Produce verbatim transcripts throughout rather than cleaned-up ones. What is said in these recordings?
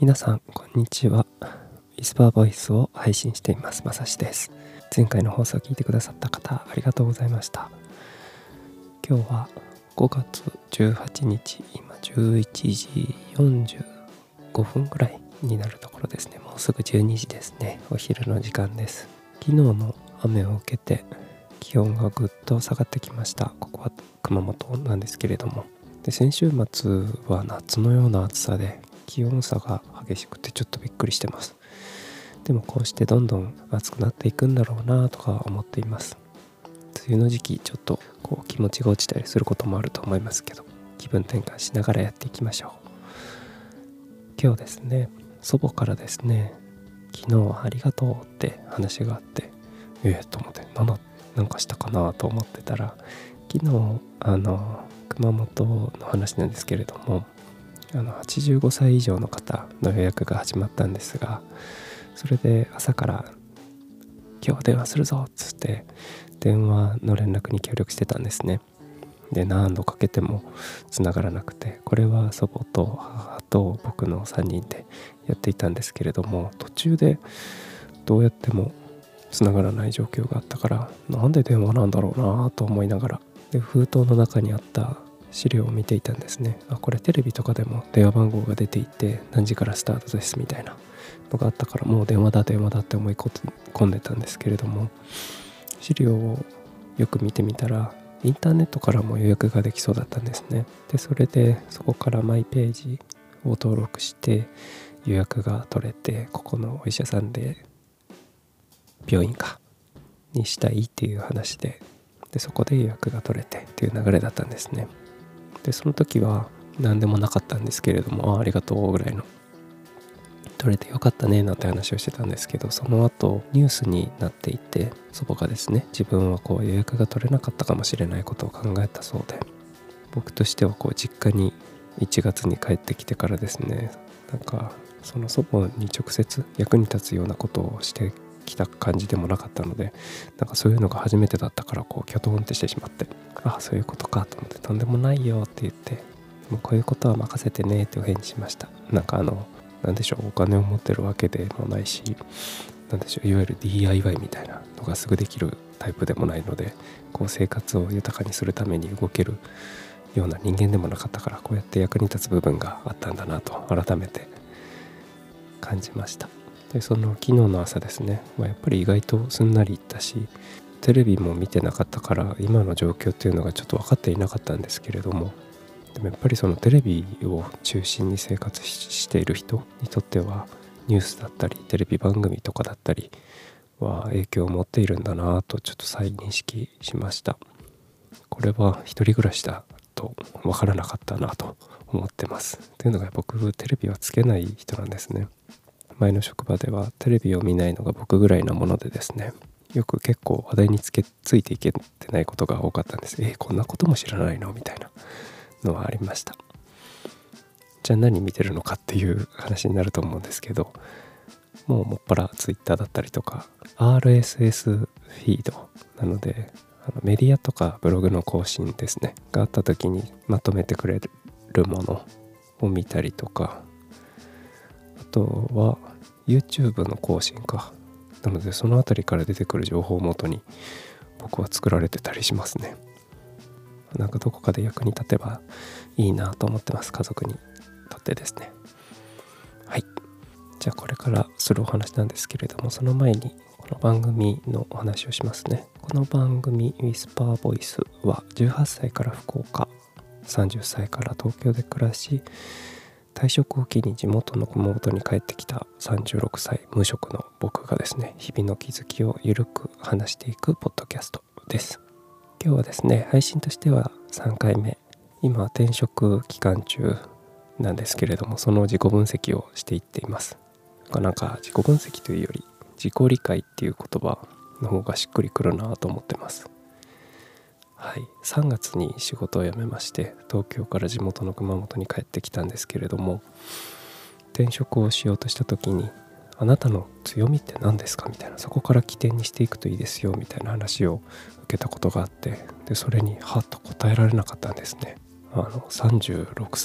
皆さんこんにちは。ウィスパーボイスを配信していますまさしです。前回の放送を聞いてくださった方ありがとうございました。今日はごがつじゅうはちにち、今じゅういちじよんじゅうごふんぐらいになるところですね。もうすぐじゅうにじですね。お昼の時間です。昨日の雨を受けて気温がぐっと下がってきました。ここは熊本なんですけれども、で先週末は夏のような暑さで気温差が激しくてちょっとびっくりしてます。でもこうしてどんどん暑くなっていくんだろうなとか思っています。梅雨の時期ちょっとこう気持ちが落ちたりすることもあると思いますけど、気分転換しながらやっていきましょう。今日ですね、祖母からですね、昨日はありがとうって話があって、ええと思って何だなんかしたかなと思ってたら、昨日あの熊本の話なんですけれども、あのはちじゅうごさい以上の方の予約が始まったんですが、それで朝から今日は電話するぞっつって電話の連絡に協力してたんですね。で何度かけても繋がらなくて、これは祖母と母と僕のさんにんでやっていたんですけれども、途中でどうやっても繋がらない状況があったから、なんで電話なんだろうなと思いながら、で封筒の中にあった資料を見ていたんですね。あ、これテレビとかでも電話番号が出ていて何時からスタートですみたいなのがあったから、もう電話だ電話だって思い込んでたんですけれども、資料をよく見てみたらインターネットからも予約ができそうだったんですね。でそれでそこからマイページを登録して予約が取れて、ここのお医者さんで病院かにしたいっていう話で、でそこで予約が取れてっていう流れだったんですね。でその時は何でもなかったんですけれども、 あ, ありがとうぐらいの、取れてよかったねなんて話をしてたんですけど、その後ニュースになっていて、祖母がですね、自分はこう予約が取れなかったかもしれないことを考えたそうで、僕としてはこう実家にいちがつに帰ってきてからですね、なんかその祖母に直接役に立つようなことをしてきた感じでもなかったので、なんかそういうのが初めてだったから、こうキョトンってしてしまって、ああそういうことかと思って、とんでもないよって言って、もうこういうことは任せてねってお返事しました。なんかあのなんでしょう、お金を持ってるわけでもないし、なんでしょう、いわゆる ディーアイワイ みたいなのがすぐできるタイプでもないので、こう生活を豊かにするために動けるような人間でもなかったから、こうやって役に立つ部分があったんだなと改めて感じました。でその昨日の朝ですね、まあ、やっぱり意外とすんなりいったし、テレビも見てなかったから今の状況っていうのがちょっと分かっていなかったんですけれども、でもやっぱりそのテレビを中心に生活している人にとっては、ニュースだったりテレビ番組とかだったりは影響を持っているんだなとちょっと再認識しました。これは一人暮らしだと分からなかったなと思ってます。というのが、僕テレビはつけない人なんですね。前の職場ではテレビを見ないのが僕ぐらいなものでですね、よく結構話題につけついていけてないことが多かったんです。えー、こんなことも知らないのみたいなのはありました。じゃあ何見てるのかっていう話になると思うんですけど、もうもっぱらツイッターだったりとか アールエスエス フィードなので、あのメディアとかブログの更新ですねがあった時にまとめてくれるものを見たりとか、あとは YouTube の更新かなので、そのあたりから出てくる情報をもとに僕は作られてたりしますね。なんかどこかで役に立てばいいなと思ってます。家族にとってですね。はい、じゃあこれからするお話なんですけれども、その前にこの番組のお話をしますね。この番組ウィスパーボイスはじゅうはっさいから福岡、さんじゅっさいから東京で暮らし、退職を機に地元の熊本に帰ってきたさんじゅうろくさい無職の僕がですね、日々の気づきをゆるく話していくポッドキャストです。今日はですね、配信としてはさんかいめ、今転職期間中なんですけれども、その自己分析をしていっています。なんか自己分析というより自己理解っていう言葉の方がしっくりくるなと思ってます。はい、さんがつに仕事を辞めまして、東京から地元の熊本に帰ってきたんですけれども、転職をしようとした時に、あなたの強みって何ですかみたいな、そこから起点にしていくといいですよみたいな話を受けたことがあって、でそれにはっと答えられなかったんですね。あのさんじゅうろくさい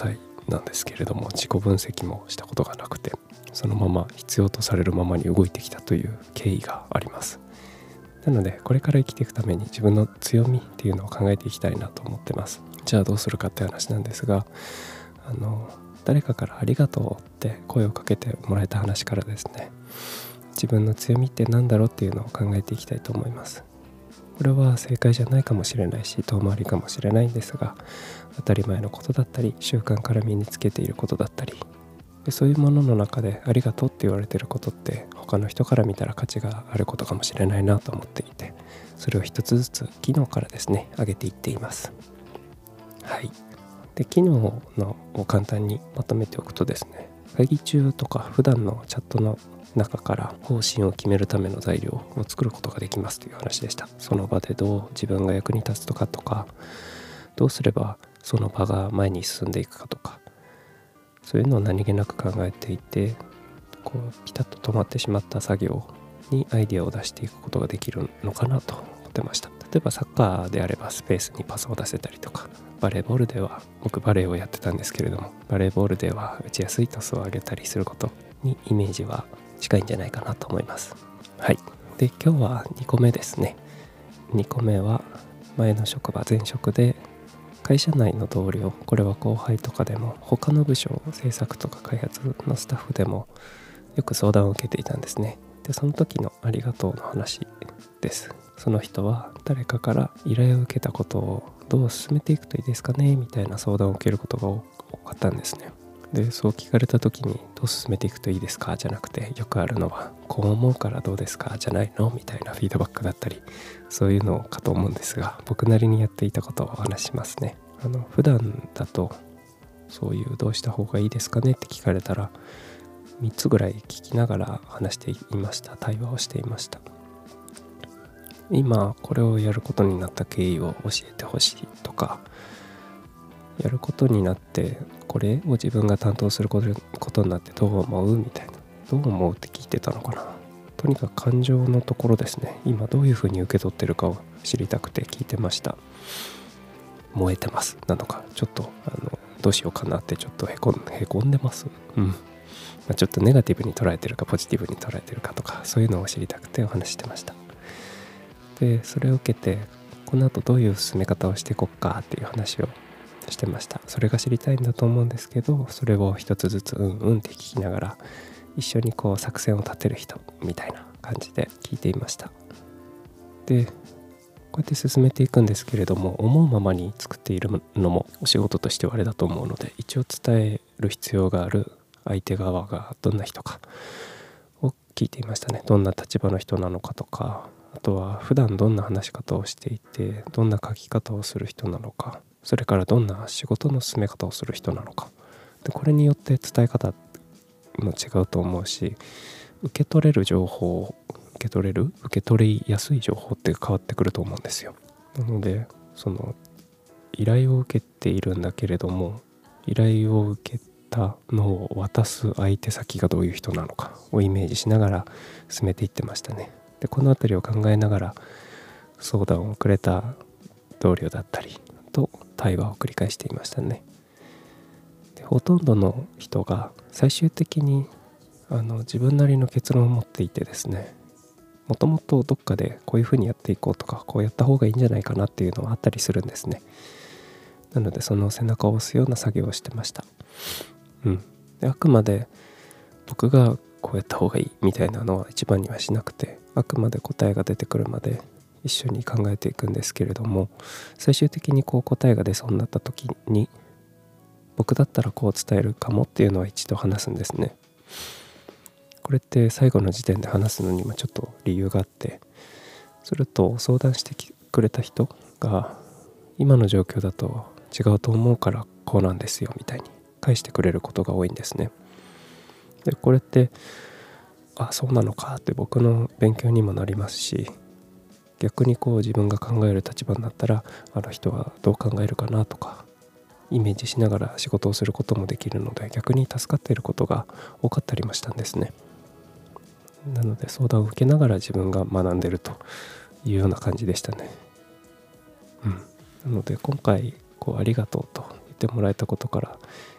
なんですけれども、自己分析もしたことがなくて、そのまま必要とされるままに動いてきたという経緯があります。なのでこれから生きていくために自分の強みっていうのを考えていきたいなと思ってます。じゃあどうするかって話なんですが、あの誰かからありがとうって声をかけてもらえた話からですね、自分の強みって何だろうっていうのを考えていきたいと思います。これは正解じゃないかもしれないし、遠回りかもしれないんですが、当たり前のことだったり、習慣から身につけていることだったり、でそういうものの中でありがとうって言われていることって他の人から見たら価値があることかもしれないなと思っていて、それを一つずつ機能からですね上げていっています。はい。で機能のを簡単にまとめておくとですね、会議中とか普段のチャットの中から方針を決めるための材料を作ることができますという話でした。その場でどう自分が役に立つとかとか、どうすればその場が前に進んでいくかとか、そういうのを何気なく考えていて、こうピタッと止まってしまった作業にアイデアを出していくことができるのかなと思ってました。例えばサッカーであればスペースにパスを出せたりとか、バレーボールでは、僕バレーをやってたんですけれども、バレーボールでは打ちやすいトスを上げたりすることにイメージは近いんじゃないかなと思います。はい。で今日はにこめですね。にこめは前の職場、前職で会社内の同僚、これは後輩とかでも他の部署、制作とか開発のスタッフでもよく相談を受けていたんですね。でその時のありがとうの話です。その人は誰かから依頼を受けたことをどう進めていくといいですかねみたいな相談を受けることが多かったんですね。でそう聞かれた時にどう進めていくといいですかじゃなくて、よくあるのはこう思うからどうですかじゃないのみたいなフィードバックだったり、そういうのかと思うんですが、僕なりにやっていたことをお話しますね。あの普段だとそういうどうした方がいいですかねって聞かれたらみっつぐらい聞きながら話していました。対話をしていました。今これをやることになった経緯を教えてほしいとか、やることになってこれを自分が担当することになってどう思うみたいな、どう思うって聞いてたのかな。とにかく感情のところですね。今どういうふうに受け取ってるかを知りたくて聞いてました。燃えてますなのか、ちょっとあのどうしようかなってちょっとへこんへこんでます、うんまあ、ちょっとネガティブに捉えてるかポジティブに捉えてるかとか、そういうのを知りたくてお話してました。でそれを受けてこの後どういう進め方をしていこっかっていう話をしてました。それが知りたいんだと思うんですけど、それを一つずつうんうんって聞きながら一緒にこう作戦を立てる人みたいな感じで聞いていました。でこうやって進めていくんですけれども、思うままに作っているのもお仕事としてはあれだと思うので、一応伝える必要がある相手側がどんな人かを聞いていましたね。どんな立場の人なのかとか、あとは普段どんな話し方をしていてどんな書き方をする人なのか、それからどんな仕事の進め方をする人なのかで、これによって伝え方も違うと思うし、受け取れる情報受け取れる受け取りやすい情報って変わってくると思うんですよ。なのでその依頼を受けているんだけれども、依頼を受けたのを渡す相手先がどういう人なのかをイメージしながら進めていってましたね。でこのあたりを考えながら相談をくれた同僚だったりと対話を繰り返していましたね。でほとんどの人が最終的にあの自分なりの結論を持っていてですね、もともとどっかでこういうふうにやっていこうとか、こうやった方がいいんじゃないかなっていうのはあったりするんですね。なのでその背中を押すような作業をしてました。うん。であくまで僕がこうやった方がいいみたいなのは一番にはしなくて、あくまで答えが出てくるまで一緒に考えていくんですけれども、最終的にこう答えが出そうになった時に僕だったらこう伝えるかもっていうのは一度話すんですね。これって最後の時点で話すのにもちょっと理由があって、それと相談してくれた人が今の状況だと違うと思うからこうなんですよみたいに返してくれることが多いんですね。でこれってあそうなのかって僕の勉強にもなりますし、逆にこう自分が考える立場になったらあの人はどう考えるかなとかイメージしながら仕事をすることもできるので、逆に助かっていることが多かったりもしたんですね。なので相談を受けながら自分が学んでるというような感じでしたね。うん。なので今回こうありがとうと言ってもらえたことから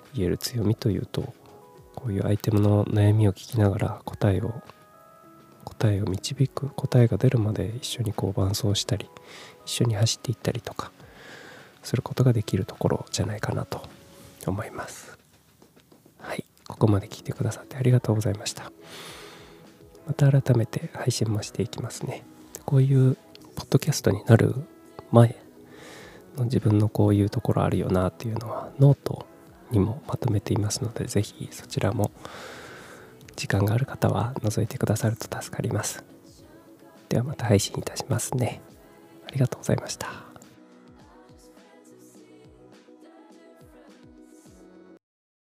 言える強みというと、こういうアイテムの悩みを聞きながら答えを答えを導く、答えが出るまで一緒にこう伴走したり、一緒に走っていったりとかすることができるところじゃないかなと思います。はい、ここまで聞いてくださってありがとうございました。また改めて配信もしていきますね。でこういうポッドキャストになる前の自分のこういうところあるよなっていうのはノートにもまとめていますので、ぜひそちらも時間がある方は覗いてくださると助かります。ではまた配信いたしますね。ありがとうございました。